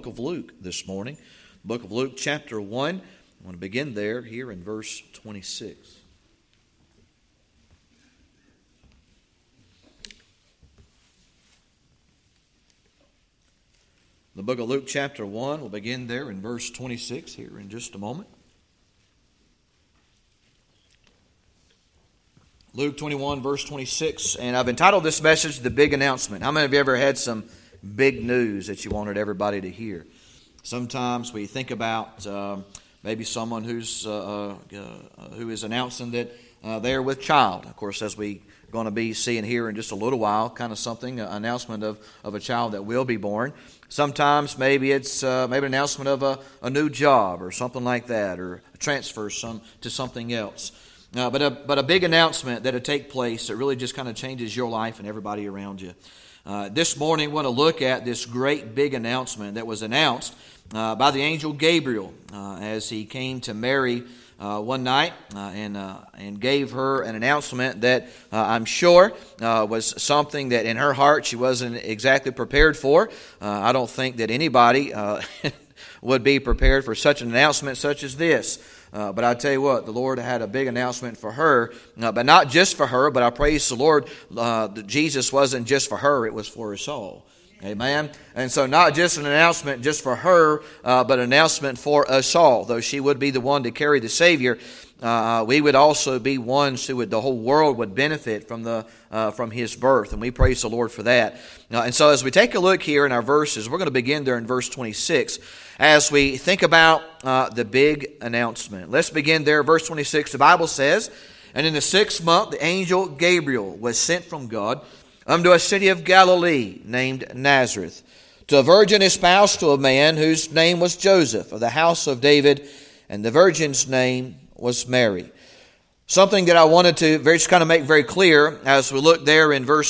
book of Luke this morning. Book of Luke, chapter 1. I want to begin there, here in verse 26. The book of Luke, chapter 1, we'll begin there in verse 26 here in just a moment. Luke 21, verse 26, and I've entitled this message, The Big Announcement. How many of you ever had some big news that you wanted everybody to hear? Sometimes we think about maybe someone who is announcing that they're with child. Of course, as we going to be seeing here in just a little while, kind of something, an announcement of a child that will be born. Sometimes maybe it's maybe an announcement of a new job or something like that, or a transfer to something else. But a big announcement that'll take place that really just kind of changes your life and everybody around you. This morning, we want to look at this great big announcement that was announced by the angel Gabriel as he came to Mary one night and gave her an announcement that I'm sure was something that in her heart she wasn't exactly prepared for. I don't think that anybody would be prepared for such an announcement such as this. But I tell you what, the Lord had a big announcement for her, but not just for her, but I praise the Lord, that Jesus wasn't just for her, it was for us all. Amen. And so not just an announcement just for her, but an announcement for us all. Though she would be the one to carry the Savior, we would also be ones who the whole world would benefit from His birth. And we praise the Lord for that. And so as we take a look here in our verses, we're going to begin there in verse 26 as we think about the big announcement. Let's begin there, verse 26. The Bible says, "And in the 6th month the angel Gabriel was sent from God unto a city of Galilee named Nazareth, to a virgin espoused to a man whose name was Joseph, of the house of David, and the virgin's name was Mary." Something that I wanted to just kind of make very clear as we look there in verse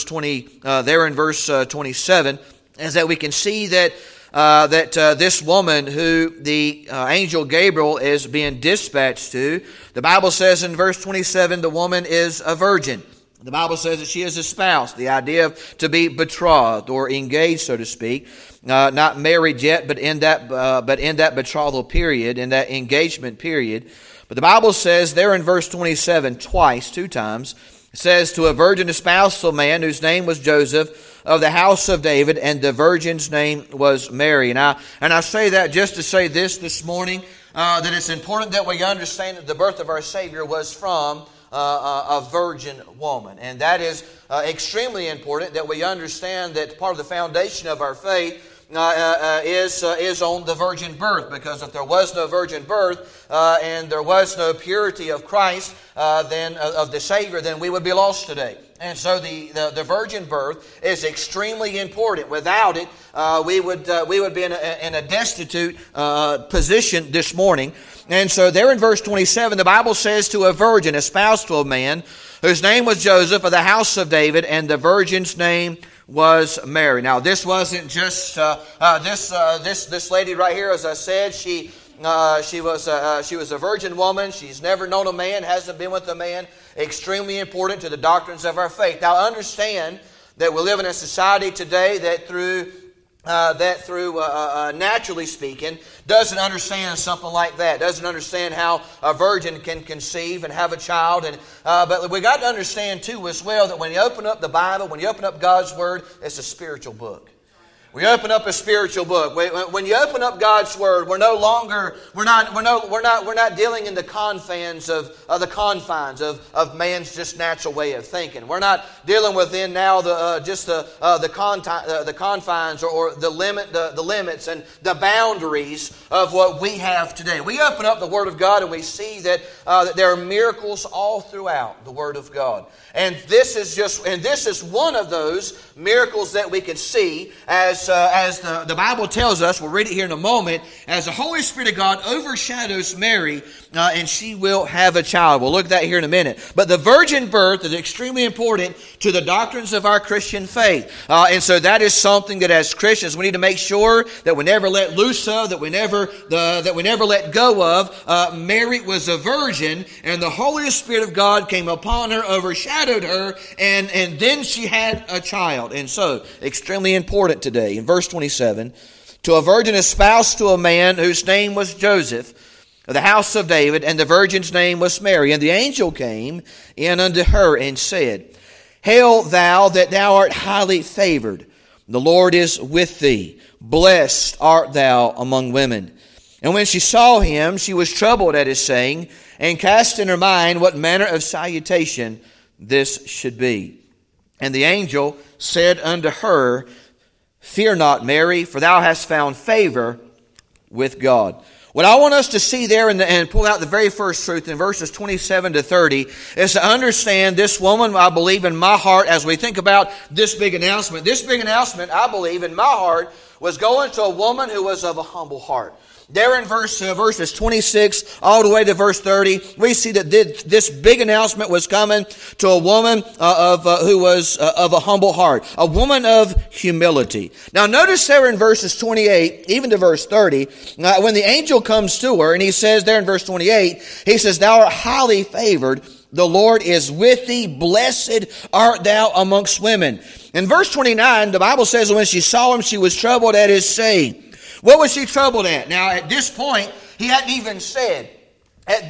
27 is that we can see that this woman who the angel Gabriel is being dispatched to, the Bible says in verse 27, the woman is a virgin. The Bible says that she is espoused, the idea of to be betrothed or engaged, so to speak, not married yet, but in that betrothal period, in that engagement period. But the Bible says there in verse 27, two times, it says, "To a virgin espoused to a man whose name was Joseph, of the house of David, and the virgin's name was Mary." And I say that just to say this morning, that it's important that we understand that the birth of our Savior was from a virgin woman. And that is extremely important that we understand that part of the foundation of our faith is on the virgin birth. Because if there was no virgin birth and there was no purity of Christ, then of the Savior, then we would be lost today. And so the virgin birth is extremely important. Without it, we would be in a destitute position this morning. And so there in verse 27, the Bible says, "To a virgin espoused to a man whose name was Joseph, of the house of David, and the virgin's name was Mary." Now, this wasn't just this lady right here. As I said, she was a virgin woman. She's never known a man, hasn't been with a man. Extremely important to the doctrines of our faith. Now, understand that we live in a society today that through naturally speaking, doesn't understand something like that. Doesn't understand how a virgin can conceive and have a child. But we got to understand too as well that when you open up the Bible, when you open up God's Word, it's a spiritual book. We open up a spiritual book. When you open up God's Word, we're not dealing in the confines of man's just natural way of thinking. We're not dealing within now the confines or the limits and the boundaries of what we have today. We open up the Word of God and we see that there are miracles all throughout the Word of God. And this is one of those miracles that we can see as the Bible tells us. We'll read it here in a moment. As the Holy Spirit of God overshadows Mary, and she will have a child. We'll look at that here in a minute. But the virgin birth is extremely important to the doctrines of our Christian faith. And so that is something that as Christians we need to make sure that we never let loose of, that we never let go of. Mary was a virgin, and the Holy Spirit of God came upon her, overshadowed her, and then she had a child. And so, extremely important today. In verse 27, to a virgin espoused to a man whose name was Joseph, of the house of David, and the virgin's name was Mary. And the angel came in unto her and said, Hail thou that thou art highly favored, the Lord is with thee. Blessed art thou among women. And when she saw him, she was troubled at his saying, and cast in her mind what manner of salutation this should be. And the angel said unto her, Fear not, Mary, for thou hast found favor with God. What I want us to see there and pull out the very first truth in verses 27 to 30 is to understand this woman, I believe in my heart, as we think about this big announcement. This big announcement, I believe in my heart, was going to a woman who was of a humble heart. There in verses 26 all the way to verse 30, we see that this big announcement was coming to a woman who was of a humble heart, a woman of humility. Now notice there in verses 28, even to verse 30, when the angel comes to her, and he says there in verse 28, he says, Thou art highly favored, the Lord is with thee, blessed art thou amongst women. In verse 29, the Bible says, when she saw him, she was troubled at his saying. What was she troubled at? Now, at this point, he hadn't even said that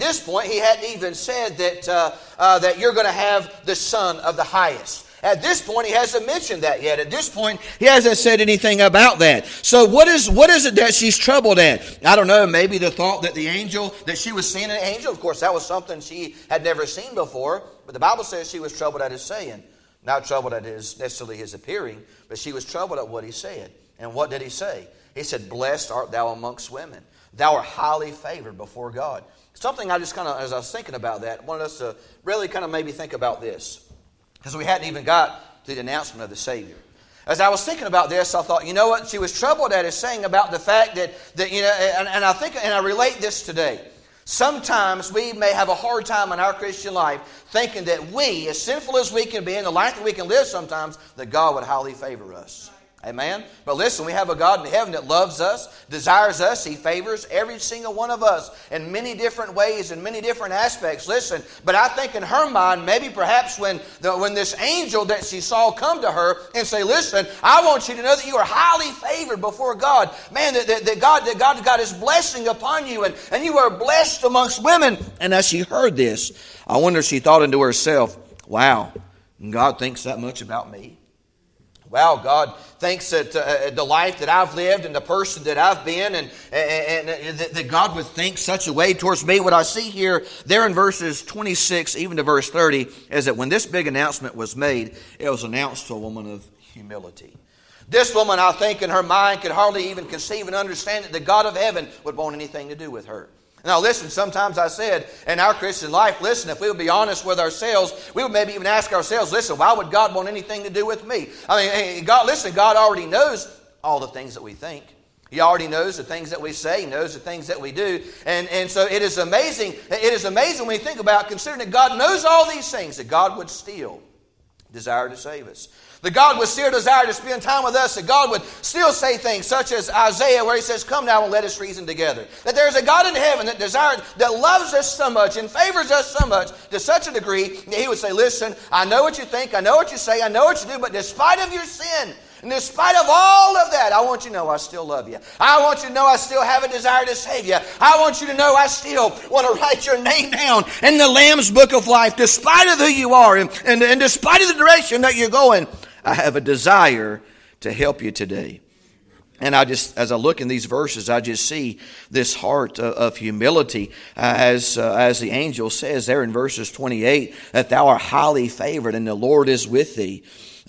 that you're going to have the Son of the Highest. At this point, he hasn't mentioned that yet. At this point, he hasn't said anything about that. So what is it that she's troubled at? I don't know, maybe the thought that that she was seeing an angel. Of course, that was something she had never seen before. But the Bible says she was troubled at his saying. Not troubled at necessarily his appearing, but she was troubled at what he said. And what did he say? He said, Blessed art thou amongst women. Thou art highly favored before God. Something I just as I was thinking about that, wanted us to really maybe think about this. Because we hadn't even got to the announcement of the Savior. As I was thinking about this, I thought, you know what? She was troubled at his saying about the fact that and I relate this today. Sometimes we may have a hard time in our Christian life thinking that we, as sinful as we can be, in the life that we can live sometimes, that God would highly favor us. Amen? But listen, we have a God in heaven that loves us, desires us. He favors every single one of us in many different ways, in many different aspects. Listen, but I think in her mind, maybe perhaps when this angel that she saw come to her and say, Listen, I want you to know that you are highly favored before God. Man, that God got His blessing upon you, and you are blessed amongst women. And as she heard this, I wonder if she thought into herself, wow, God thinks that much about me. Wow, God thinks that the life that I've lived and the person that I've been and that God would think such a way towards me. What I see here, there in verses 26, even to verse 30, is that when this big announcement was made, it was announced to a woman of humility. This woman, I think, in her mind could hardly even conceive and understand that the God of heaven would want anything to do with her. Now listen, sometimes I said in our Christian life, listen, if we would be honest with ourselves, we would maybe even ask ourselves, listen, why would God want anything to do with me? I mean, God already knows all the things that we think. He already knows the things that we say. He knows the things that we do. And so it is amazing. It is amazing when you think about considering that God knows all these things, that God would still desire to save us. That God would still desire to spend time with us. That God would still say things such as Isaiah, where He says, Come now and let us reason together. That there is a God in heaven that loves us so much and favors us so much to such a degree that He would say, Listen, I know what you think, I know what you say, I know what you do, but despite of your sin, and in spite of all of that, I want you to know I still love you. I want you to know I still have a desire to save you. I want you to know I still want to write your name down in the Lamb's Book of Life, despite of who you are and despite of the direction that you're going. I have a desire to help you today. And as I look in these verses, I just see this heart of humility, as the angel says there in verses 28, that thou art highly favored and the Lord is with thee.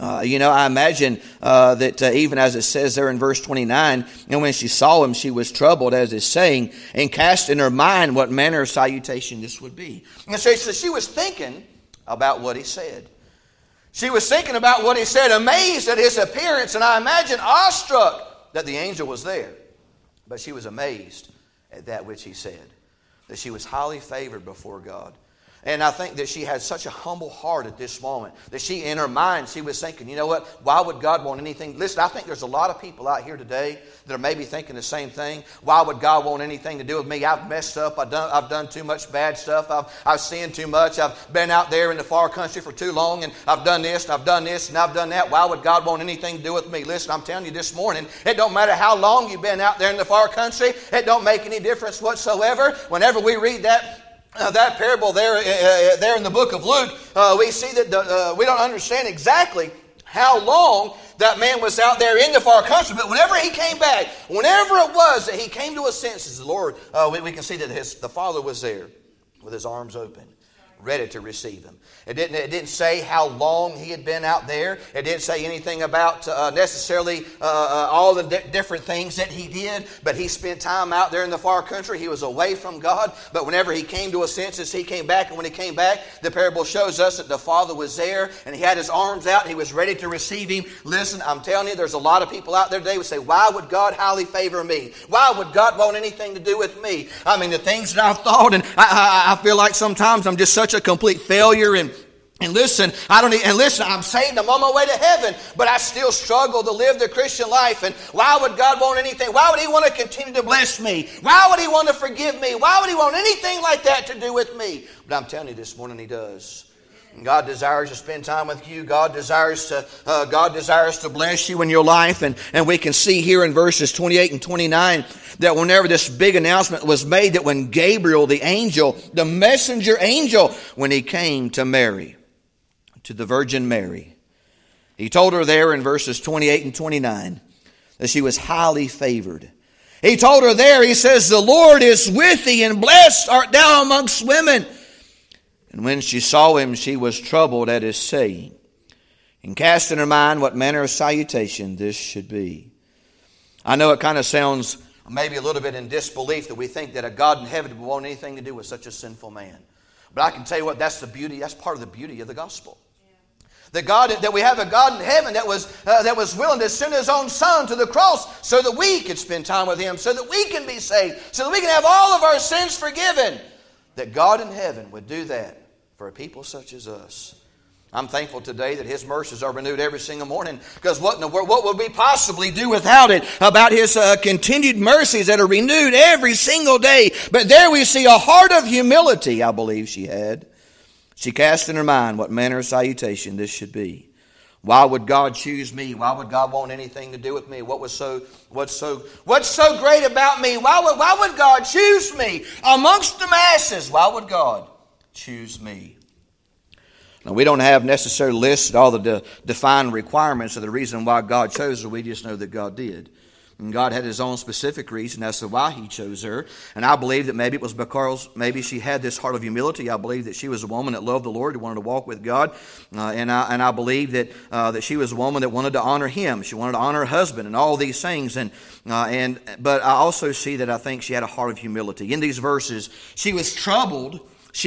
I imagine that even as it says there in verse 29, and when she saw him, she was troubled, as it's saying, and cast in her mind what manner of salutation this would be. And so she was thinking about what he said. She was thinking about what he said, amazed at his appearance, and I imagine awestruck that the angel was there. But she was amazed at that which he said, that she was highly favored before God. And I think that she had such a humble heart at this moment that she, in her mind, she was thinking, you know what, why would God want anything? Listen, I think there's a lot of people out here today that are maybe thinking the same thing. Why would God want anything to do with me? I've messed up. I've done too much bad stuff. I've sinned too much. I've been out there in the far country for too long, and I've done this, and I've done this, and I've done that. Why would God want anything to do with me? Listen, I'm telling you this morning, it don't matter how long you've been out there in the far country. It don't make any difference whatsoever. Whenever we read that parable there in the book of Luke, we see that we don't understand exactly how long that man was out there in the far country. But whenever he came back, whenever it was that he came to his senses, the Lord, we can see that the Father was there with his arms open, ready to receive him. It didn't say how long he had been out there. It didn't say anything about necessarily all the different things that he did. But he spent time out there in the far country. He was away from God. But whenever he came to his senses, he came back. And when he came back, the parable shows us that the Father was there. And he had his arms out. And he was ready to receive him. Listen, I'm telling you, there's a lot of people out there today who say, why would God highly favor me? Why would God want anything to do with me? I mean, the things that I've thought, and I feel like sometimes I'm just such a complete failure. And listen, I'm saved, I'm on my way to heaven, but I still struggle to live the Christian life. And why would God want anything? Why would he want to continue to bless me? Why would he want to forgive me? Why would he want anything like that to do with me? But I'm telling you this morning, he does. And God desires to spend time with you. God desires to bless you in your life. And we can see here in verses 28 and 29 that whenever this big announcement was made, that when Gabriel, the angel, the messenger angel, when he came to Mary, to the Virgin Mary, he told her there in verses 28 and 29 that she was highly favored. He told her there, he says, the Lord is with thee, and blessed art thou amongst women. And when she saw him, she was troubled at his saying, and cast in her mind what manner of salutation this should be. I know it kind of sounds maybe a little bit in disbelief that we think that a God in heaven would want anything to do with such a sinful man. But I can tell you what, that's part of the beauty of the gospel. That we have a God in heaven that was willing to send his own Son to the cross so that we could spend time with him, so that we can be saved, so that we can have all of our sins forgiven. That God in heaven would do that for a people such as us. I'm thankful today that his mercies are renewed every single morning, because what would we possibly do without it, about his continued mercies that are renewed every single day? But there we see a heart of humility, I believe she had. She cast in her mind what manner of salutation this should be. Why would God choose me? Why would God want anything to do with me? What's so great about me? Why would God choose me amongst the masses? Why would God choose me? Now, we don't have necessarily listed all the defined requirements of the reason why God chose her. We just know that God did. And God had his own specific reason as to why he chose her. And I believe that maybe it was because maybe she had this heart of humility. I believe that she was a woman that loved the Lord, who wanted to walk with God. And I believe that she was a woman that wanted to honor him. She wanted to honor her husband and all these things. But I also see that I think she had a heart of humility. In these verses, she was troubled.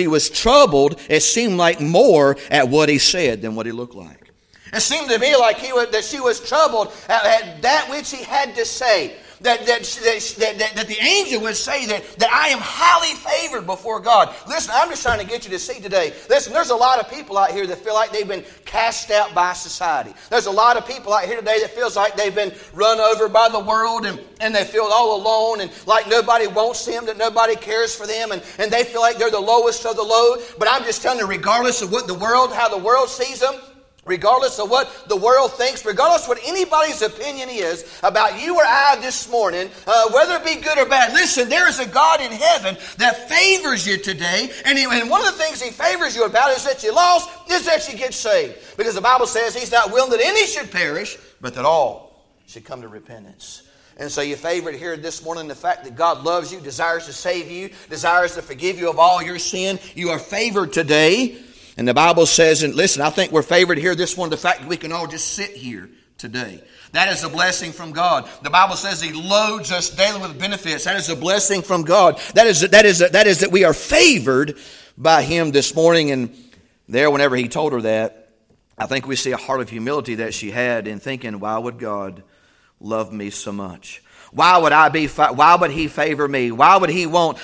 It seemed like more at what he said than what he looked like. It seemed to me like that she was troubled at that which he had to say. That the angel would say that I am highly favored before God. Listen, I'm just trying to get you to see today. Listen, there's a lot of people out here that feel like they've been cast out by society. There's a lot of people out here today that feels like they've been run over by the world, and they feel all alone, and like nobody wants them, that nobody cares for them, and they feel like they're the lowest of the low. But I'm just telling you, regardless of how the world sees them, regardless of what the world thinks, regardless of what anybody's opinion is about you or I this morning, whether it be good or bad, listen, there is a God in heaven that favors you today. And one of the things he favors you about is that you lost, is that you get saved. Because the Bible says he's not willing that any should perish, but that all should come to repentance. And so you're favored here this morning, the fact that God loves you, desires to save you, desires to forgive you of all your sin. You are favored today. And the Bible says, and listen, I think we're favored here this morning, the fact that we can all just sit here today. That is a blessing from God. The Bible says he loads us daily with benefits. That is a blessing from God. That is that we are favored by him this morning. And there, whenever he told her that, I think we see a heart of humility that she had in thinking, why would God love me so much? Why would he favor me? Why would he want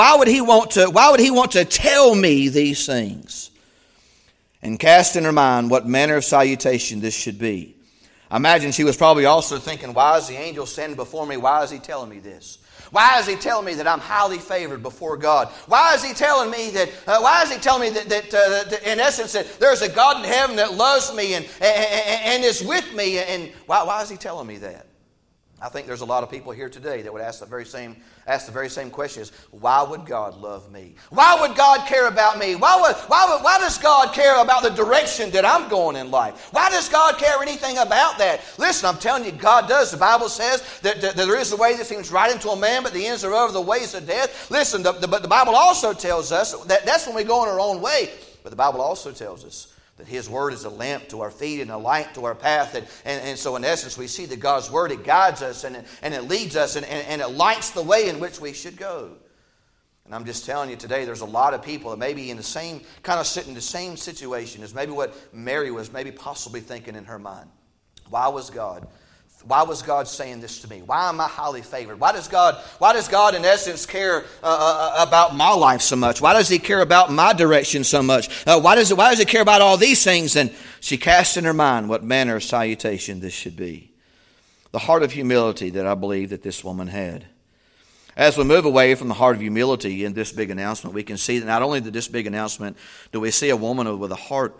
to tell me these things? And cast in her mind what manner of salutation this should be. I imagine she was probably also thinking, why is the angel standing before me? Why is he telling me this? Why is he telling me that I'm highly favored before God? Why is he telling me that? That in essence that there's a God in heaven that loves me and is with me? And why is he telling me that? I think there's a lot of people here today that would ask the very same question: is why would God love me? Why would God care about me? Why does God care about the direction that I'm going in life? Why does God care anything about that? Listen, I'm telling you, God does. The Bible says that there is a way that seems right unto a man, but the ends are over the ways of death. Listen, but the Bible also tells us that that's when we go in our own way. But the Bible also tells us that His Word is a lamp to our feet and a light to our path. And so in essence we see that God's Word, it guides us and it leads us and it lights the way in which we should go. And I'm just telling you today, there's a lot of people that may be in the same, kind of sitting in the same situation as maybe what Mary was maybe possibly thinking in her mind. Why was God saying this to me? Why am I highly favored? Why does God in essence care about my life so much? Why does He care about my direction so much? Why does He care about all these things? And she cast in her mind what manner of salutation this should be. The heart of humility that I believe that this woman had. As we move away from the heart of humility in this big announcement, we can see that not only this big announcement do we see a woman with a heart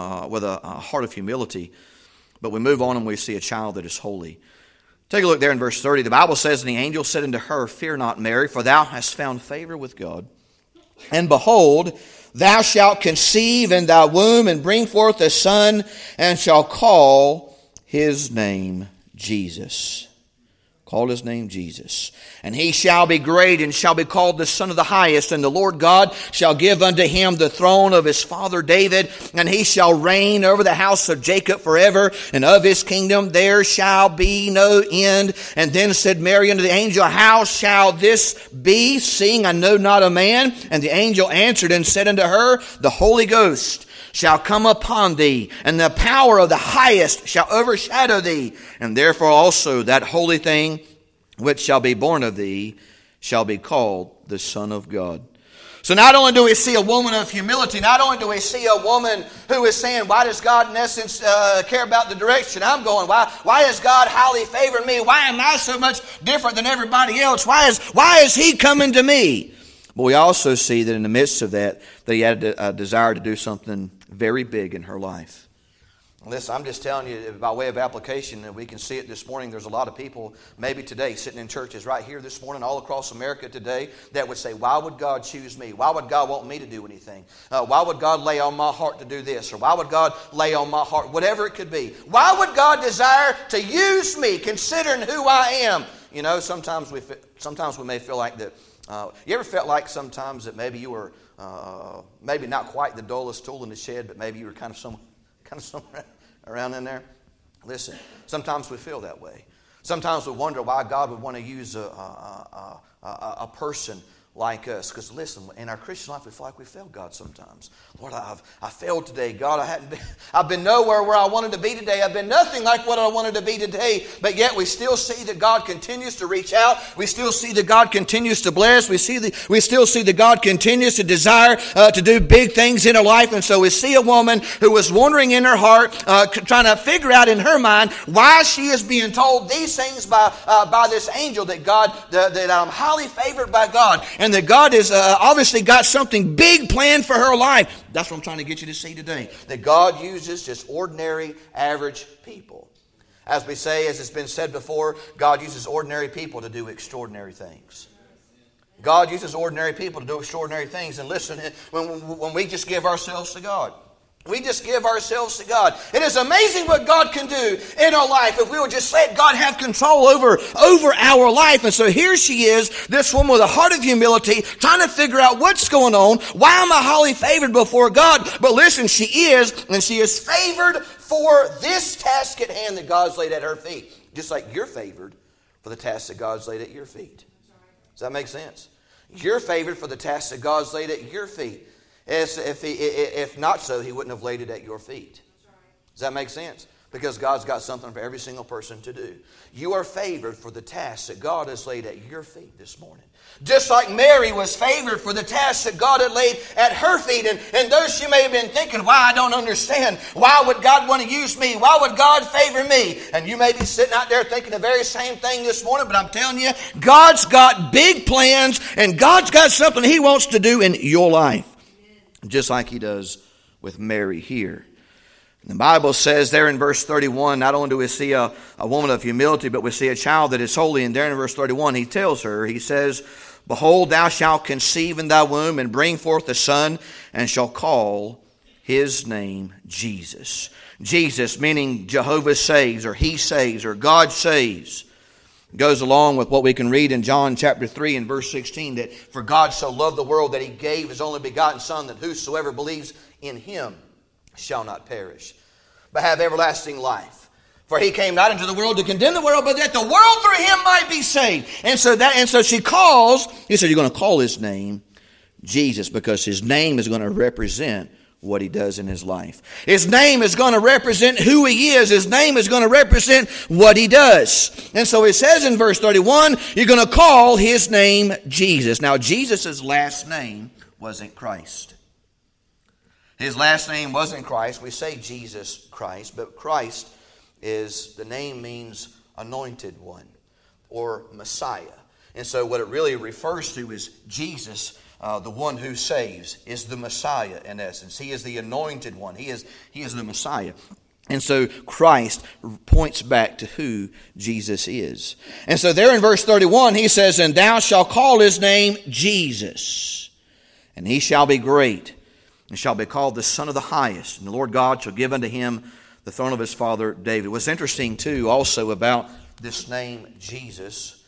of humility, but we move on and we see a child that is holy. Take a look there in verse 30. The Bible says, and the angel said unto her, Fear not, Mary, for thou hast found favor with God. And behold, thou shalt conceive in thy womb and bring forth a son, and shall call his name Jesus. Called his name Jesus. And he shall be great and shall be called the Son of the Highest. And the Lord God shall give unto him the throne of his father David. And he shall reign over the house of Jacob forever. And of his kingdom there shall be no end. And then said Mary unto the angel, How shall this be, seeing I know not a man? And the angel answered and said unto her, The Holy Ghost shall come upon thee, and the power of the Highest shall overshadow thee. And therefore also that holy thing which shall be born of thee shall be called the Son of God. So not only do we see a woman of humility, not only do we see a woman who is saying, why does God in essence care about the direction I'm going? Why is God highly favoring me? Why am I so much different than everybody else? Why is He coming to me? But we also see that in the midst of that He had a desire to do something very big in her life. Listen, I'm just telling you by way of application that we can see it this morning. There's a lot of people maybe today sitting in churches right here this morning all across America today that would say, why would God choose me? Why would God want me to do anything? Why would God lay on my heart to do this? Or why would God lay on my heart? Whatever it could be. Why would God desire to use me considering who I am? You know, sometimes we may feel like that. You ever felt like sometimes that maybe you were maybe not quite the dullest tool in the shed, but maybe you were kind of somewhere around in there? Listen, sometimes we feel that way. Sometimes we wonder why God would want to use a person like us. Because listen, in our Christian life, we feel like we failed God sometimes. Lord, I failed today. God, I've been nowhere where I wanted to be today. I've been nothing like what I wanted to be today. But yet we still see that God continues to reach out. We still see that God continues to bless. We still see that God continues to desire to do big things in our life. And so we see a woman who was wondering in her heart, trying to figure out in her mind why she is being told these things by this angel that I'm highly favored by God. And that God has obviously got something big planned for her life. That's what I'm trying to get you to see today. That God uses just ordinary, average people. As we say, as it's been said before, God uses ordinary people to do extraordinary things. God uses ordinary people to do extraordinary things. And listen, when we just give ourselves to God. We just give ourselves to God. It is amazing what God can do in our life if we will just let God have control over our life. And so here she is, this woman with a heart of humility, trying to figure out what's going on. Why am I highly favored before God? But listen, she is favored for this task at hand that God's laid at her feet. Just like you're favored for the task that God's laid at your feet. Does that make sense? You're favored for the task that God's laid at your feet. If not so, He wouldn't have laid it at your feet. Does that make sense? Because God's got something for every single person to do. You are favored for the task that God has laid at your feet this morning. Just like Mary was favored for the task that God had laid at her feet. And though she may have been thinking, why, I don't understand. Why would God want to use me? Why would God favor me? And you may be sitting out there thinking the very same thing this morning. But I'm telling you, God's got big plans. And God's got something He wants to do in your life. Just like He does with Mary here. The Bible says there in verse 31, not only do we see a woman of humility, but we see a child that is holy. And there in verse 31, He tells her, He says, Behold, thou shalt conceive in thy womb and bring forth a son, and shall call his name Jesus. Jesus, meaning Jehovah saves, or He saves, or God saves. Goes along with what we can read in John chapter 3 and verse 16, that for God so loved the world that He gave His only begotten Son, that whosoever believes in Him shall not perish, but have everlasting life. For He came not into the world to condemn the world, but that the world through Him might be saved. And so she calls, He said, you're going to call His name Jesus, because His name is going to represent what He does in His life. His name is going to represent who He is. His name is going to represent what He does. And so it says in verse 31, you're going to call His name Jesus. Now, Jesus' last name wasn't Christ. His last name wasn't Christ. We say Jesus Christ, but Christ the name means anointed one or Messiah. And so what it really refers to is Jesus, the one who saves, is the Messiah in essence. He is the anointed one. He is the Messiah. And so Christ points back to who Jesus is. And so there in verse 31, He says, And thou shalt call His name Jesus, and He shall be great, and shall be called the Son of the Highest. And the Lord God shall give unto Him the throne of His father David. What's interesting, too, also about this name Jesus,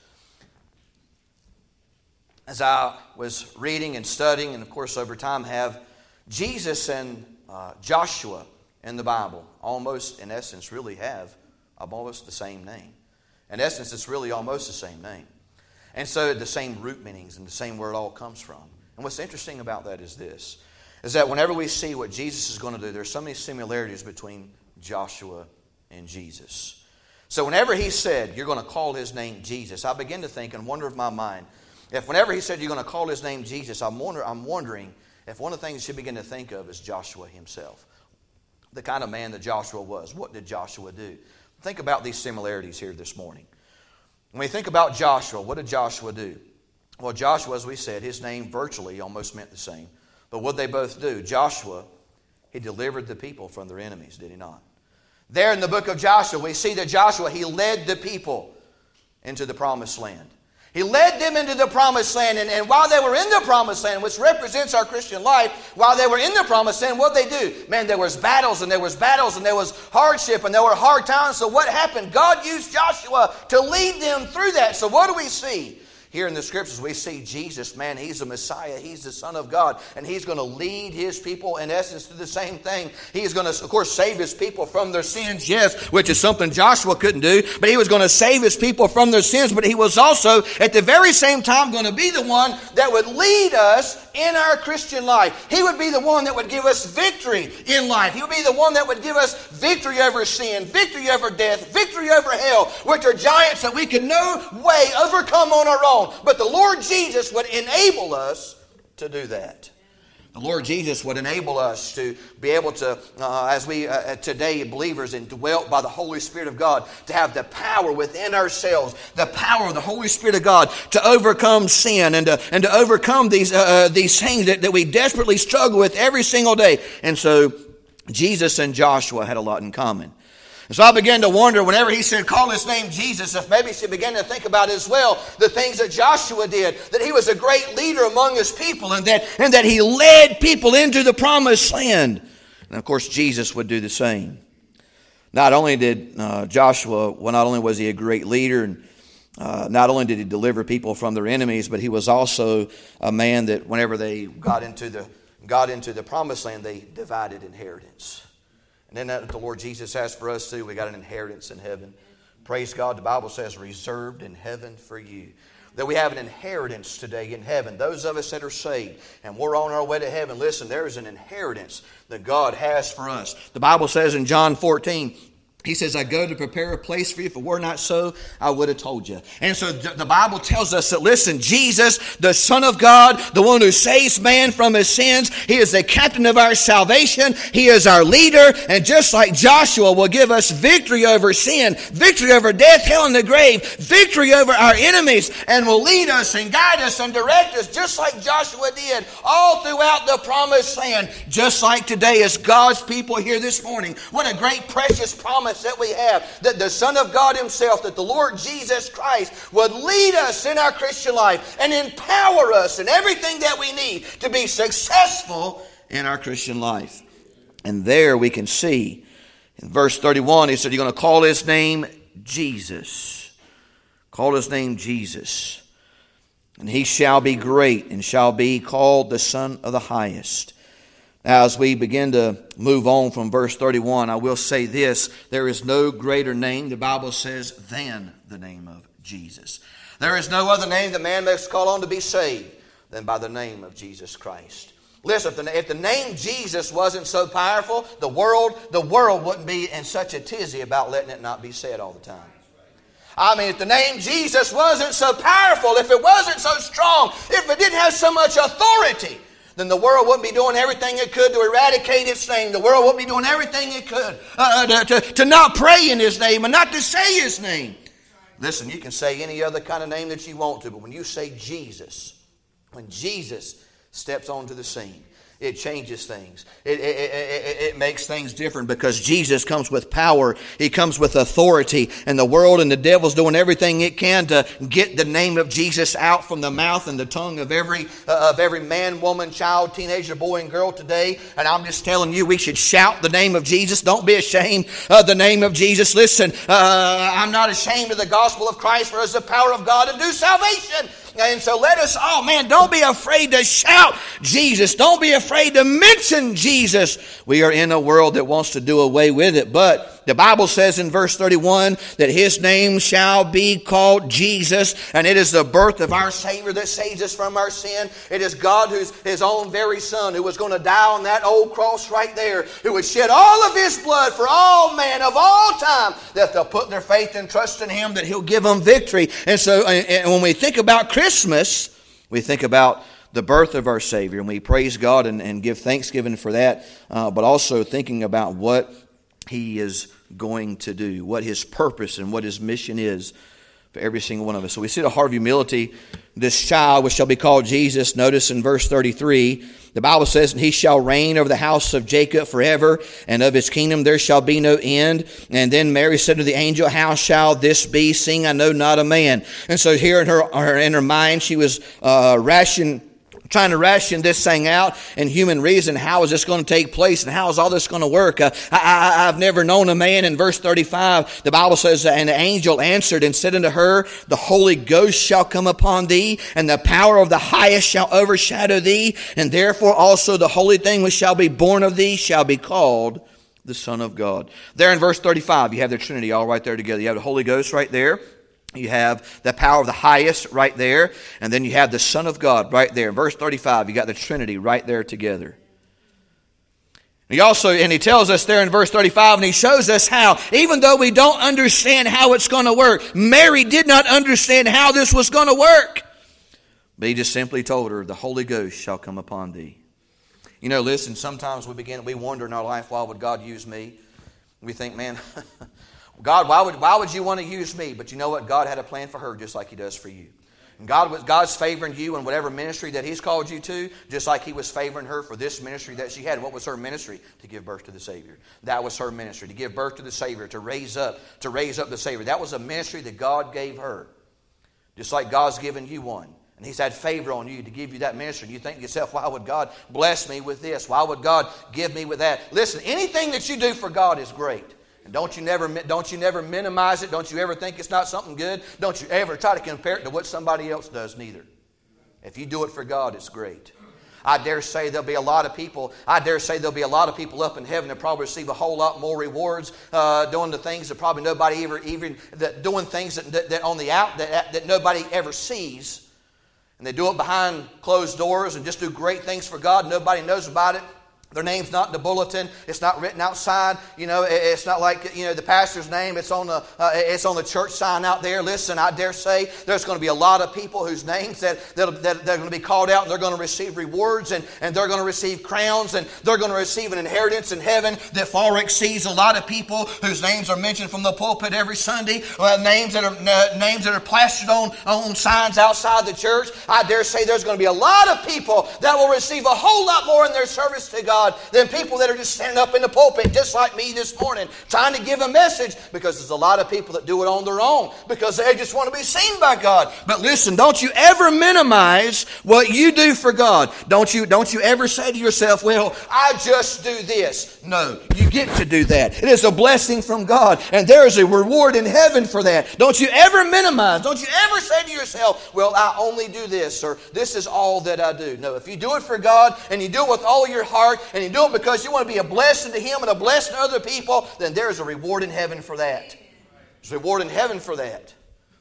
as I was reading and studying, and of course over time have Jesus and Joshua in the Bible almost, in essence, really have almost the same name. In essence, it's really almost the same name. And so the same root meanings and the same where it all comes from. And what's interesting about that is this, is that whenever we see what Jesus is going to do, there's so many similarities between Joshua and Jesus. So whenever He said, you're going to call His name Jesus, I begin to think and wonder in my mind, if whenever He said you're going to call His name Jesus, I'm wondering if one of the things you begin to think of is Joshua himself. The kind of man that Joshua was. What did Joshua do? Think about these similarities here this morning. When we think about Joshua, what did Joshua do? Well, Joshua, as we said, his name virtually almost meant the same. But what did they both do? Joshua, he delivered the people from their enemies, did he not? There in the book of Joshua, we see that Joshua, he led the people into the promised land. He led them into the promised land, and while they were in the promised land, which represents our Christian life, while they were in the promised land, what did they do? Man, there was battles, and there was hardship, and there were hard times. So what happened? God used Joshua to lead them through that. So what do we see? Here in the Scriptures, we see Jesus, man, He's the Messiah. He's the Son of God. And He's going to lead His people, in essence, to the same thing. He's going to, of course, save His people from their sins, yes, which is something Joshua couldn't do. But He was going to save His people from their sins. But He was also, at the very same time, going to be the one that would lead us in our Christian life. He would be the one that would give us victory in life. He would be the one that would give us victory over sin, victory over death, victory over hell, which are giants that we can no way overcome on our own. But the Lord Jesus would enable us to do that. The Lord Jesus would enable us to be able to, as we today believers indwelt by the Holy Spirit of God, to have the power within ourselves, the power of the Holy Spirit of God to overcome sin and to overcome these things that we desperately struggle with every single day. And so Jesus and Joshua had a lot in common. And so I began to wonder, whenever He said, call His name Jesus, if maybe she began to think about as well the things that Joshua did, that he was a great leader among his people, and that he led people into the promised land. And of course, Jesus would do the same. Not only did Joshua, well, not only was he a great leader, and not only did he deliver people from their enemies, but he was also a man that whenever they got into the promised land, they divided inheritance. And then that the Lord Jesus has for us too. We got an inheritance in heaven. Praise God. The Bible says reserved in heaven for you. That we have an inheritance today in heaven. Those of us that are saved and we're on our way to heaven. Listen, there is an inheritance that God has for us. The Bible says in John 14, He says, I go to prepare a place for you. If it were not so, I would have told you. And so the Bible tells us that, listen, Jesus, the Son of God, the one who saves man from his sins, He is the captain of our salvation. He is our leader. And just like Joshua will give us victory over sin, victory over death, hell, and the grave, victory over our enemies, and will lead us and guide us and direct us, just like Joshua did all throughout the promised land. Just like today as God's people here this morning. What a great, precious promise that we have, that the Son of God Himself, that the Lord Jesus Christ would lead us in our Christian life and empower us in everything that we need to be successful in our Christian life. And there we can see in verse 31, He said, you're going to call His name Jesus. Call His name Jesus. And He shall be great and shall be called the Son of the Highest. Now, as we begin to move on from verse 31, I will say this. There is no greater name, the Bible says, than the name of Jesus. There is no other name that man must call on to be saved than by the name of Jesus Christ. Listen, if the name Jesus wasn't so powerful, the world wouldn't be in such a tizzy about letting it not be said all the time. I mean, if the name Jesus wasn't so powerful, if it wasn't so strong, if it didn't have so much authority, then the world wouldn't be doing everything it could to eradicate its name. The world wouldn't be doing everything it could to not pray in His name and not to say His name. Listen, you can say any other kind of name that you want to, but when you say Jesus, when Jesus steps onto the scene, it changes things. It makes things different because Jesus comes with power. He comes with authority. And the world and the devil's doing everything it can to get the name of Jesus out from the mouth and the tongue of every man, woman, child, teenager, boy, and girl today. And I'm just telling you, we should shout the name of Jesus. Don't be ashamed of the name of Jesus. Listen, I'm not ashamed of the gospel of Christ, for it's the power of God to do salvation. And so let us all, don't be afraid to shout Jesus. Don't be afraid to mention Jesus. We are in a world that wants to do away with it. But the Bible says in verse 31 that His name shall be called Jesus. And it is the birth of our Savior that saves us from our sin. It is God, who's His own very Son, who was going to die on that old cross right there, who would shed all of His blood for all men of all time, that they'll put their faith and trust in Him, that He'll give them victory. And so and when we think about Christmas, we think about the birth of our Savior, and we praise God and give thanksgiving for that, but also thinking about what He is going to do, what His purpose and what His mission is for every single one of us. So we see the heart of humility. This child, which shall be called Jesus, notice in verse 33, the Bible says, and He shall reign over the house of Jacob forever, and of His kingdom there shall be no end. And then Mary said to the angel, how shall this be, seeing I know not a man? And so here in her mind, she was trying to ration this thing out in human reason. How is this going to take place, and how is all this going to work? I've never known a man. In verse 35, the Bible says, and the angel answered and said unto her, the Holy Ghost shall come upon thee, and the power of the highest shall overshadow thee, and therefore also the holy thing which shall be born of thee shall be called the Son of God. There in verse 35, you have the Trinity all right there together. You have the Holy Ghost right there. You have the power of the highest right there. And then you have the Son of God right there. In verse 35, you got the Trinity right there together. And he tells us there in verse 35, and he shows us how, even though we don't understand how it's going to work, Mary did not understand how this was going to work. But he just simply told her, the Holy Ghost shall come upon thee. Listen, sometimes we wonder in our life, why would God use me? We think, man, God, why would you want to use me? But you know what? God had a plan for her just like He does for you. And God's favoring you in whatever ministry that He's called you to, just like He was favoring her for this ministry that she had. What was her ministry? To give birth to the Savior. That was her ministry, to give birth to the Savior, to raise up the Savior. That was a ministry that God gave her. Just like God's given you one. And He's had favor on you to give you that ministry. And you think to yourself, why would God bless me with this? Why would God give me with that? Listen, anything that you do for God is great. And don't you never minimize it. Don't you ever think it's not something good. Don't you ever try to compare it to what somebody else does neither. If you do it for God, it's great. I dare say there'll be a lot of people up in heaven that probably receive a whole lot more rewards doing the things that probably nobody doing things that nobody ever sees. And they do it behind closed doors and just do great things for God. Nobody knows about it. Their name's not in the bulletin. It's not written outside. It's not like the pastor's name. It's on the church sign out there. Listen, I dare say there's going to be a lot of people whose names that they're going to be called out, and they're going to receive rewards, and they're going to receive crowns, and they're going to receive an inheritance in heaven that far exceeds a lot of people whose names are mentioned from the pulpit every Sunday. Names that are plastered on signs outside the church. I dare say there's going to be a lot of people that will receive a whole lot more in their service to God than people that are just standing up in the pulpit just like me this morning trying to give a message, because there's a lot of people that do it on their own because they just want to be seen by God. But listen, don't you ever minimize what you do for God. Don't you ever say to yourself, well, I just do this. No, you get to do that. It is a blessing from God, and there is a reward in heaven for that. Don't you ever minimize. Don't you ever say to yourself, well, I only do this, or this is all that I do. No, if you do it for God and you do it with all your heart, and you do it because you want to be a blessing to Him and a blessing to other people, then there's a reward in heaven for that. There's a reward in heaven for that.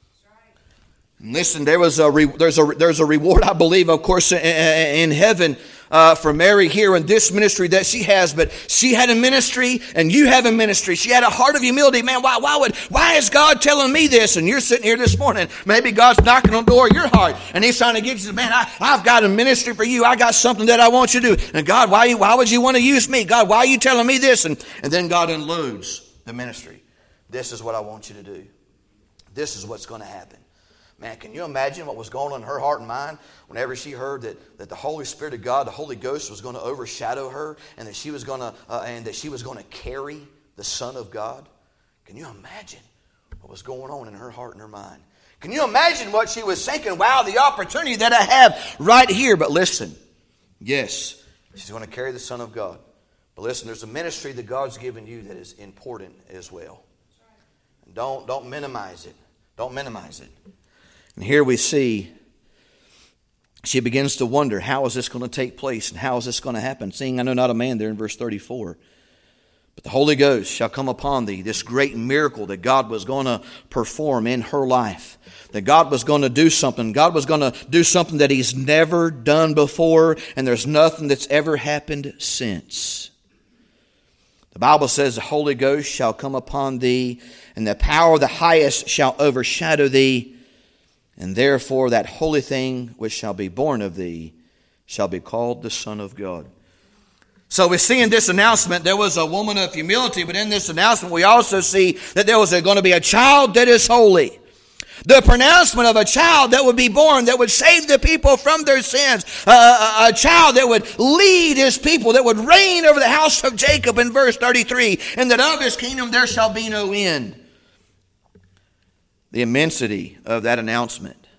And listen, there's a reward, I believe, of course, in heaven for Mary here in this ministry that she has. But she had a ministry, and you have a ministry. She had a heart of humility. Man, why is God telling me this? And you're sitting here this morning. Maybe God's knocking on the door of your heart, and He's trying to get you. Man, I've got a ministry for you. I got something that I want you to do. And God, why would you want to use me? God, why are you telling me this? And then God unloads the ministry. This is what I want you to do. This is what's going to happen. Man, can you imagine what was going on in her heart and mind whenever she heard that the Holy Spirit of God, the Holy Ghost, was going to overshadow her, and that she was going to carry the Son of God? Can you imagine what was going on in her heart and her mind? Can you imagine what she was thinking? Wow, the opportunity that I have right here. But listen, yes, she's going to carry the Son of God. But listen, there's a ministry that God's given you that is important as well. And don't minimize it. Don't minimize it. And here we see she begins to wonder, how is this going to take place and how is this going to happen? Seeing I know not a man there in verse 34. But the Holy Ghost shall come upon thee, this great miracle that God was going to perform in her life. That God was going to do something. God was going to do something that He's never done before, and there's nothing that's ever happened since. The Bible says the Holy Ghost shall come upon thee, and the power of the highest shall overshadow thee. And therefore that holy thing which shall be born of thee shall be called the Son of God. So we see in this announcement there was a woman of humility, but in this announcement we also see that there was going to be a child that is holy. The pronouncement of a child that would be born, that would save the people from their sins. A child that would lead His people, that would reign over the house of Jacob in verse 33. And that of His kingdom there shall be no end. The immensity of that announcement.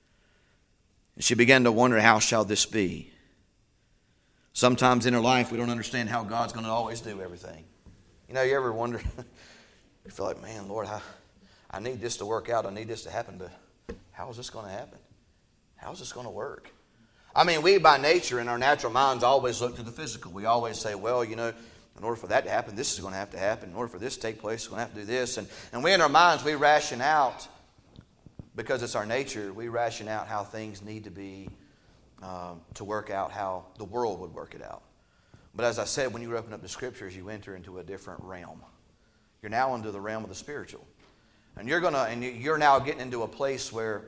And she began to wonder, how shall this be? Sometimes in her life we don't understand how God's going to always do everything. You ever wonder, you feel like, man, Lord, I need this to work out. I need this to happen, but how is this going to happen? How is this going to work? I mean, we by nature in our natural minds always look to the physical. We always say, well, in order for that to happen, this is going to have to happen. In order for this to take place, we're going to have to do this. And we in our minds, we ration out, because it's our nature, we ration out how things need to be to work out, how the world would work it out. But as I said, when you open up the Scriptures, you enter into a different realm. You're now into the realm of the spiritual. And you're now getting into a place where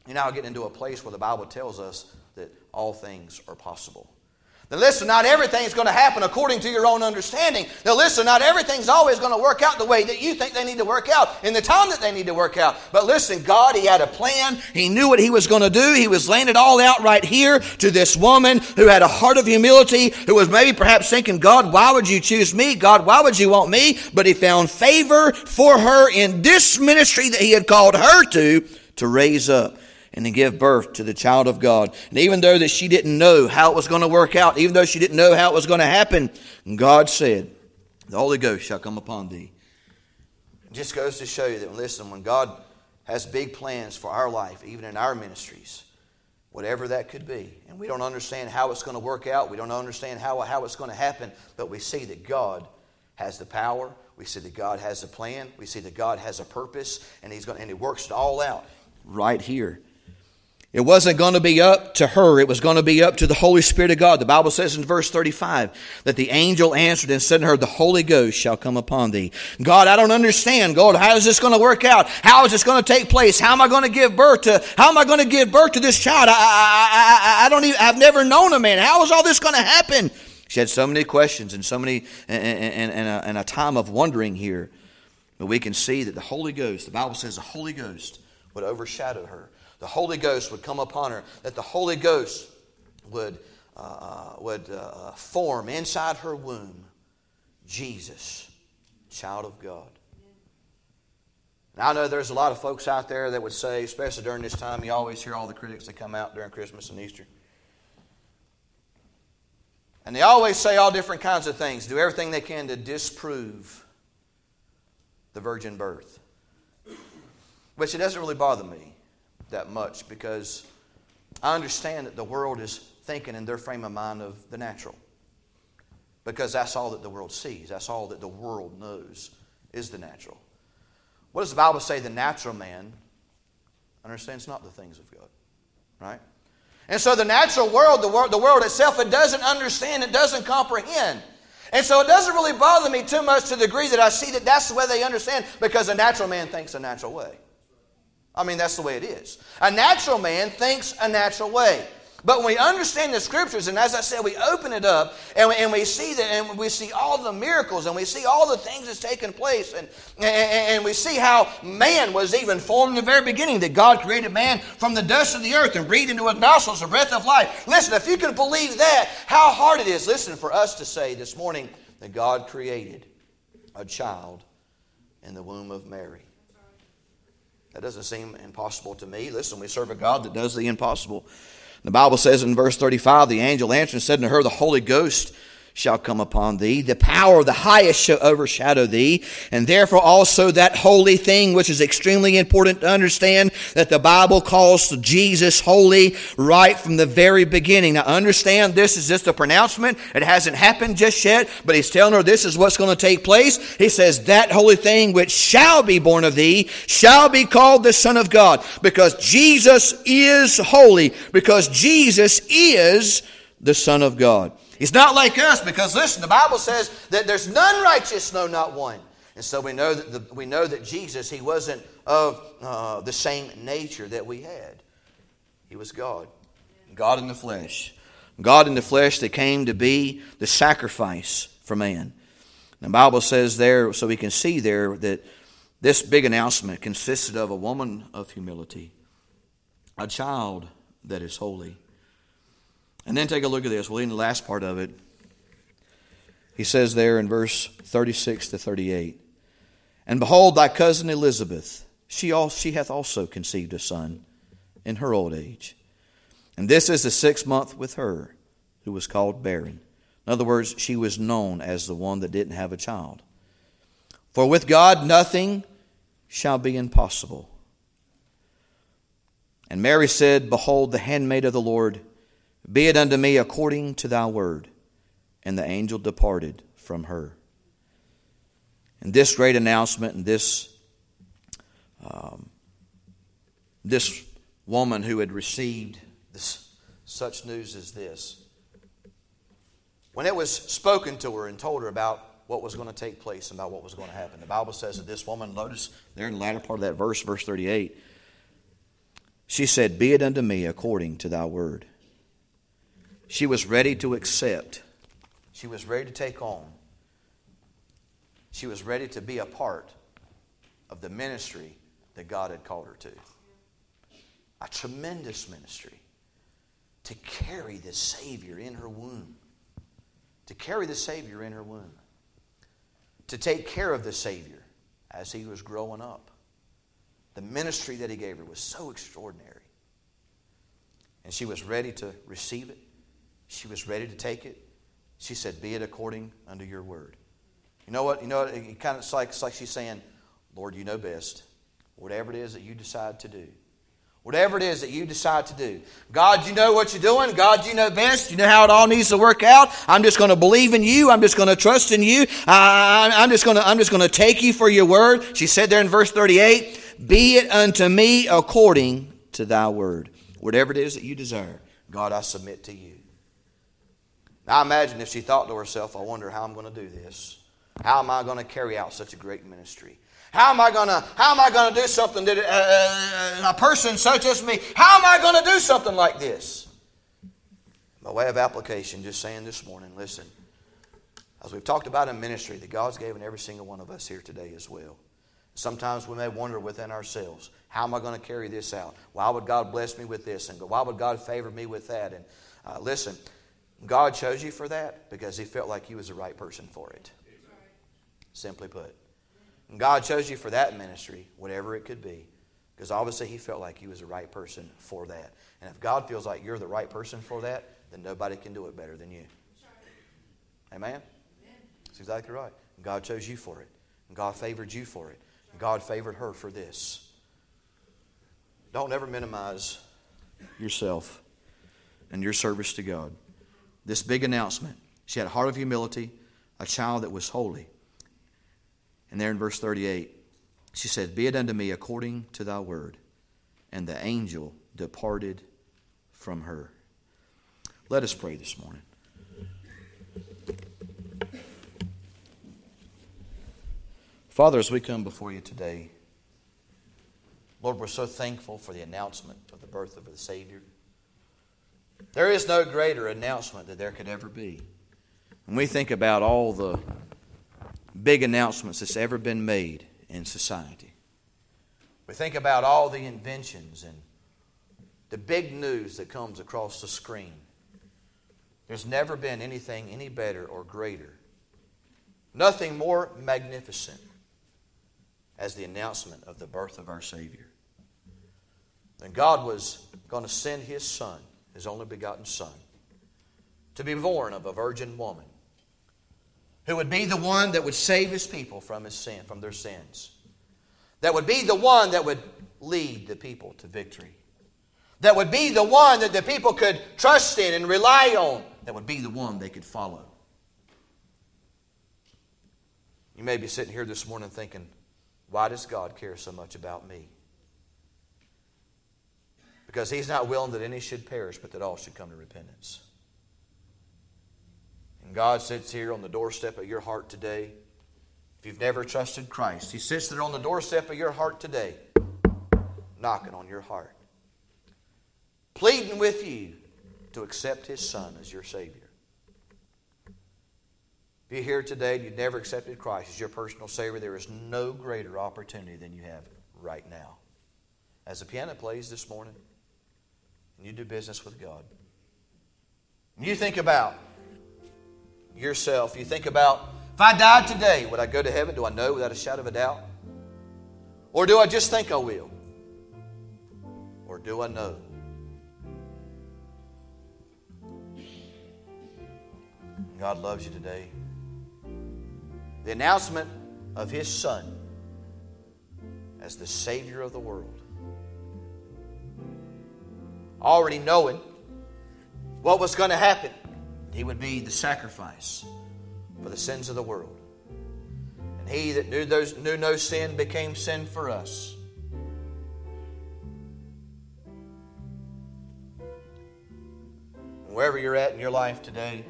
the Bible tells us that all things are possible. Now listen, not everything's going to happen according to your own understanding. Now listen, not everything's always going to work out the way that you think they need to work out in the time that they need to work out. But listen, God, He had a plan. He knew what He was going to do. He was laying it all out right here to this woman who had a heart of humility, who was maybe perhaps thinking, God, why would you choose me? God, why would you want me? But He found favor for her in this ministry that He had called her to raise up and to give birth to the child of God. And even though that she didn't know how it was going to work out, even though she didn't know how it was going to happen, God said, the Holy Ghost shall come upon thee. It just goes to show you that, listen, when God has big plans for our life, even in our ministries, whatever that could be, and we don't understand how it's going to work out, we don't understand how it's going to happen, but we see that God has the power, we see that God has a plan, we see that God has a purpose, and He works it all out right here. It wasn't going to be up to her. It was going to be up to the Holy Spirit of God. The Bible says in verse 35 that the angel answered and said to her, the Holy Ghost shall come upon thee. God, I don't understand. God, how is this going to work out? How is this going to take place? How am I going to give birth to this child? I've never known a man. How is all this going to happen? She had so many questions and so many, and a time of wondering here. But we can see that the Holy Ghost, the Bible says the Holy Ghost would overshadow her. The Holy Ghost would come upon her, that the Holy Ghost would form inside her womb Jesus, child of God. And I know there's a lot of folks out there that would say, especially during this time, you always hear all the critics that come out during Christmas and Easter. And they always say all different kinds of things, do everything they can to disprove the virgin birth. Which it doesn't really bother me that much, because I understand that the world is thinking in their frame of mind of the natural, because that's all that the world sees. That's all that the world knows is the natural. What does the Bible say? The natural man understands not the things of God, right? And so the natural world, the world itself, it doesn't understand, it doesn't comprehend. And so it doesn't really bother me too much to the degree that I see that that's the way they understand, because a natural man thinks a natural way. I mean, that's the way it is. A natural man thinks a natural way. But when we understand the Scriptures, and as I said, we open it up, and we see that, and we see all the miracles, and we see all the things that's taken place, and we see how man was even formed in the very beginning, that God created man from the dust of the earth and breathed into his nostrils the breath of life. Listen, if you can believe that, how hard it is, listen, for us to say this morning that God created a child in the womb of Mary. That doesn't seem impossible to me. Listen, we serve a God that does the impossible. The Bible says in verse 35, the angel answered and said to her, the Holy Ghost shall come upon thee. The power of the highest shall overshadow thee. And therefore also that holy thing, which is extremely important to understand, that the Bible calls Jesus holy right from the very beginning. Now understand, this is just a pronouncement. It hasn't happened just yet, but he's telling her this is what's going to take place. He says, that holy thing which shall be born of thee shall be called the Son of God, because Jesus is holy, because Jesus is the Son of God. He's not like us, because listen, the Bible says that there's none righteous, no, not one. And so we know that Jesus, he wasn't of the same nature that we had. He was God. God in the flesh. God in the flesh that came to be the sacrifice for man. The Bible says there, so we can see there, that this big announcement consisted of a woman of humility, a child that is holy. And then take a look at this. We'll end the last part of it. He says there in verse 36 to 38, and behold, thy cousin Elizabeth, she hath also conceived a son in her old age. And this is the 6th month with her, who was called barren. In other words, she was known as the one that didn't have a child. For with God nothing shall be impossible. And Mary said, behold, the handmaid of the Lord, be it unto me according to thy word. And the angel departed from her. And this great announcement, and this woman who had received such news as this, when it was spoken to her and told her about what was going to take place and about what was going to happen, the Bible says that this woman, notice there in the latter part of that verse, verse 38, she said, be it unto me according to thy word. She was ready to accept. She was ready to take on. She was ready to be a part of the ministry that God had called her to. A tremendous ministry. To carry the Savior in her womb. To carry the Savior in her womb. To take care of the Savior as he was growing up. The ministry that he gave her was so extraordinary. And she was ready to receive it. She was ready to take it. She said, be it according unto your word. You know what? It kind of it's like she's saying, Lord, you know best. Whatever it is that you decide to do. Whatever it is that you decide to do. God, you know what you're doing. God, you know best. You know how it all needs to work out. I'm just going to believe in you. I'm just going to trust in you. I'm just going to take you for your word. She said there in verse 38, be it unto me according to thy word. Whatever it is that you desire, God, I submit to you. Now, I imagine if she thought to herself, I wonder how I'm going to do this. How am I going to carry out such a great ministry? How am I going to do something that a person such as me, how am I going to do something like this? By way of application, just saying this morning, listen, as we've talked about in ministry, that God's given every single one of us here today as well. Sometimes we may wonder within ourselves, how am I going to carry this out? Why would God bless me with this? And why would God favor me with that? And listen, God chose you for that because He felt like you was the right person for it. Simply put. And God chose you for that ministry, whatever it could be, because obviously He felt like you was the right person for that. And if God feels like you're the right person for that, then nobody can do it better than you. Amen? That's exactly right. And God chose you for it. And God favored you for it. And God favored her for this. Don't ever minimize yourself and your service to God. This big announcement. She had a heart of humility, a child that was holy. And there in verse 38, she said, "Be it unto me according to thy word." And the angel departed from her. Let us pray this morning. Father, as we come before you today, Lord, we're so thankful for the announcement of the birth of the Savior. There is no greater announcement that there could ever be. When we think about all the big announcements that's ever been made in society, we think about all the inventions and the big news that comes across the screen. There's never been anything any better or greater, nothing more magnificent as the announcement of the birth of our Savior. And God was going to send His Son, His only begotten Son, to be born of a virgin woman, who would be the one that would save His people from their sins. That would be the one that would lead the people to victory. That would be the one that the people could trust in and rely on. That would be the one they could follow. You may be sitting here this morning thinking, why does God care so much about me? Because He's not willing that any should perish, but that all should come to repentance. And God sits here on the doorstep of your heart today. If you've never trusted Christ, He sits there on the doorstep of your heart today, knocking on your heart, pleading with you to accept His Son as your Savior. If you're here today and you've never accepted Christ as your personal Savior, there is no greater opportunity than you have right now. As the piano plays this morning, and you do business with God, and you think about yourself, you think about, if I died today, would I go to heaven? Do I know without a shadow of a doubt? Or do I just think I will? Or do I know? God loves you today. The announcement of His Son as the Savior of the world. Already knowing what was going to happen. He would be the sacrifice for the sins of the world. And He that knew no sin became sin for us. Wherever you're at in your life today,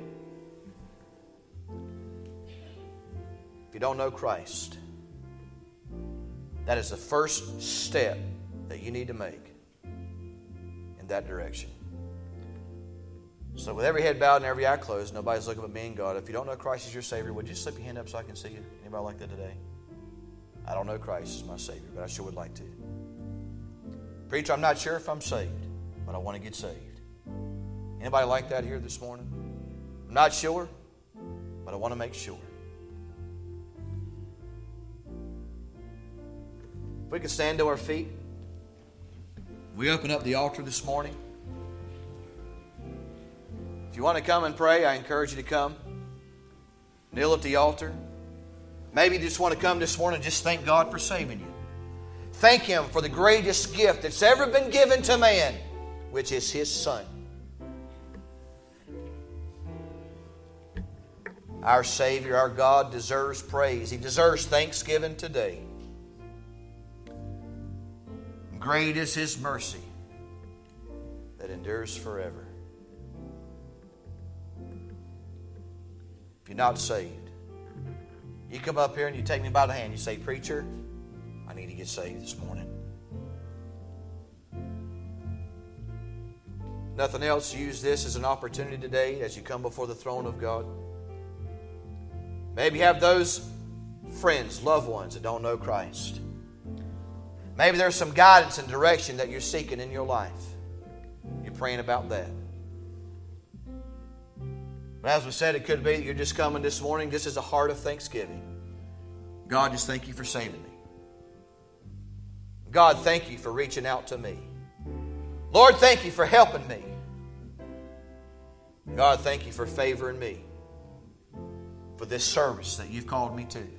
if you don't know Christ, that is the first step that you need to make in that direction. So with every head bowed and every eye closed, nobody's looking but me and God. If you don't know Christ as your Savior, would you slip your hand up so I can see you? Anybody like that today? I don't know Christ as my Savior, but I sure would like to. Preacher, I'm not sure if I'm saved, but I want to get saved. Anybody like that here this morning? I'm not sure, but I want to make sure. If we could stand to our feet. We open up the altar this morning. If you want to come and pray, I encourage you to come. Kneel at the altar. Maybe you just want to come this morning and just thank God for saving you. Thank Him for the greatest gift that's ever been given to man, which is His Son. Our Savior, our God, deserves praise. He deserves thanksgiving today. Great is His mercy. endures forever. If you're not saved, you come up here and you take me by the hand. You say, "Preacher, I need to get saved this morning." Nothing else, use this as an opportunity today as you come before the throne of God. Maybe you have those friends, loved ones that don't know Christ. Maybe there's some guidance and direction that you're seeking in your life. You're praying about that. But as we said, it could be that you're just coming this morning just as a heart of thanksgiving. God, just thank you for saving me. God, thank you for reaching out to me. Lord, thank you for helping me. God, thank you for favoring me for this service that you've called me to.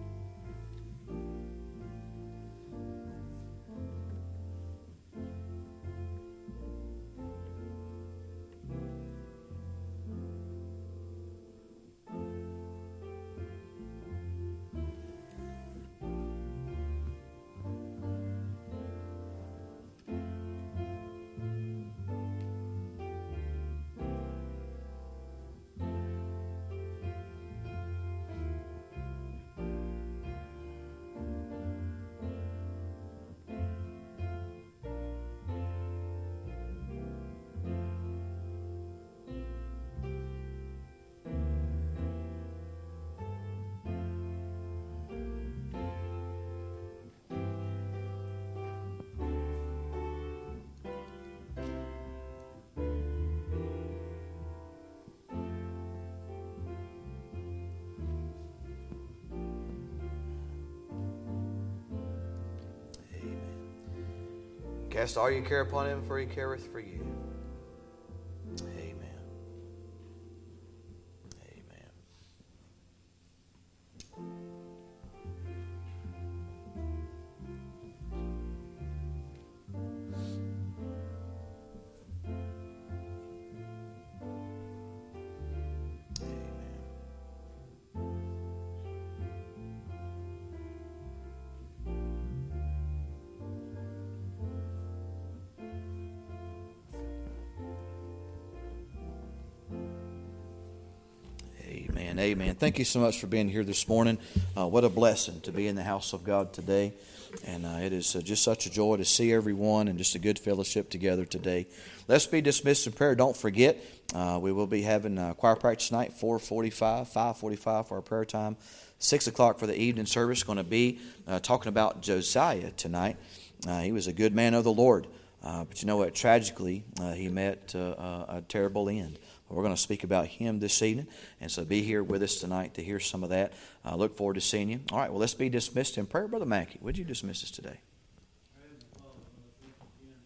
Cast all your care upon him, for he careth for you. Amen. Amen. Amen. Thank you so much for being here this morning. What a blessing to be in the house of God today. And it is just such a joy to see everyone and just a good fellowship together today. Let's be dismissed in prayer. Don't forget, we will be having choir practice tonight, 4:45, 5:45 for our prayer time, 6 o'clock for the evening service. Going to be talking about Josiah tonight. He was a good man of the Lord. But you know what? Tragically, he met a terrible end. We're going to speak about him this evening, and so be here with us tonight to hear some of that. I look forward to seeing you. All right, well, let's be dismissed in prayer. Brother Mackey, would you dismiss us today?